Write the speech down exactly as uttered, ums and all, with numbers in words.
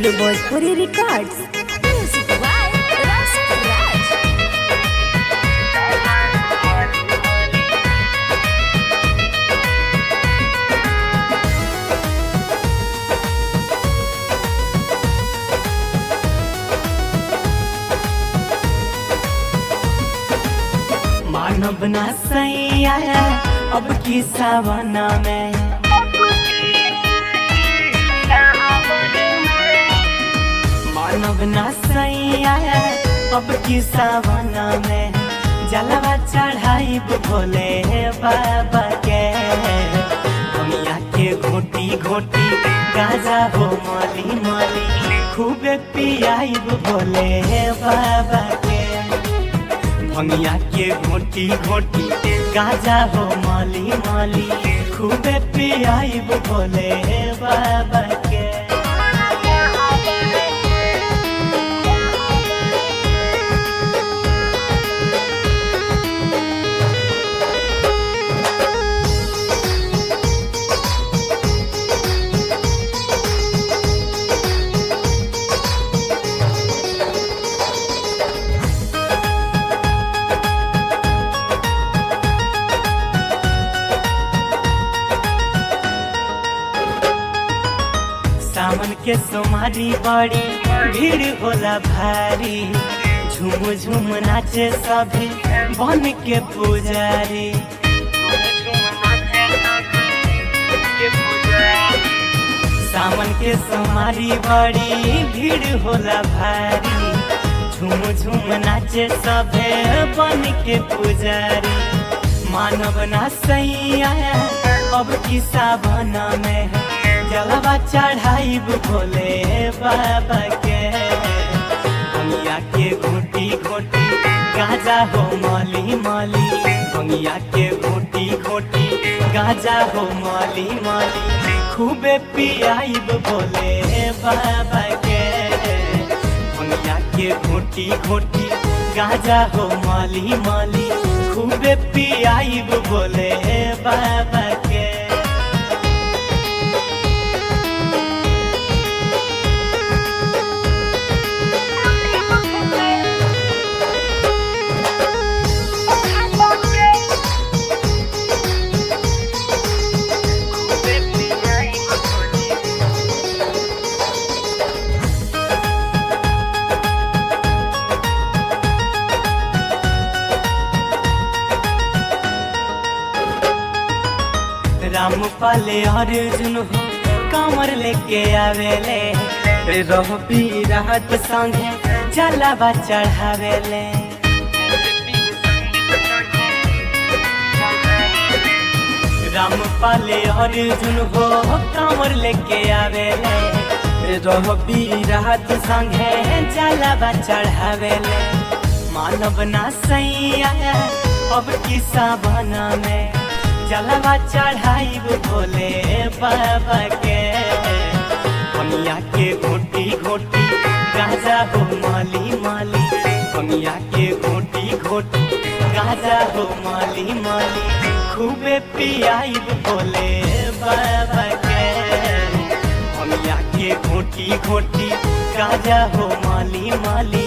Bhojpuri Records. Music by Rasan Raj. मानव ना सही आया अब की सावना में, मानव ना सही आया अब की सावना में, जलवा चढ़ाई भोले बाबा के, दुनिया के घोटी घोटी गाजा हो माली माली, खूबे पियाई भोले बाबा के, भंगिया के घोटी घोटी गाजा हो माली माली, खूबे पियाई भोले बाबा के। सावन के सोमारी बड़ी भीड़ होला भारी, झूम झूम नाचे सभी बन के पुजारी, सावन के सोमारी बड़ी भीड़ होला भारी, झूम झूम नाचे सभे बन के पुजारी, मानव ना सही आया अब की सावन में, जलवा चढ़ाई भोले बाबा के, दुनिया के घोटी घोटी गाजा हो माली माली, दुनिया के घोटी घोटी गाजा हो माली माली, खूबे पियाई भोले बाबा के, दुनिया के घोटी घोटी गाजा हो माली माली, खूबे पियाई भोले बाबा के। राम पाले अर्जुन हो कमर लेके आवेले, रवि रात संगे जलवा चढ़ावेले, राम पाले अर्जुन हो कमर लेके आवेले, रवि रात संगे जलवा चढ़ावेले, मानव ना सही आया अब की सावन में, जलवा चढ़ाई भोले बाबा के, दुनिया के घोटी घोटी गाजा हो माली माली, दुनिया के घोटी घोटी गाजा हो माली माली, खूबे पियाई भोले बाबा के, दुनिया के घोटी घोटी गाजा हो माली माली,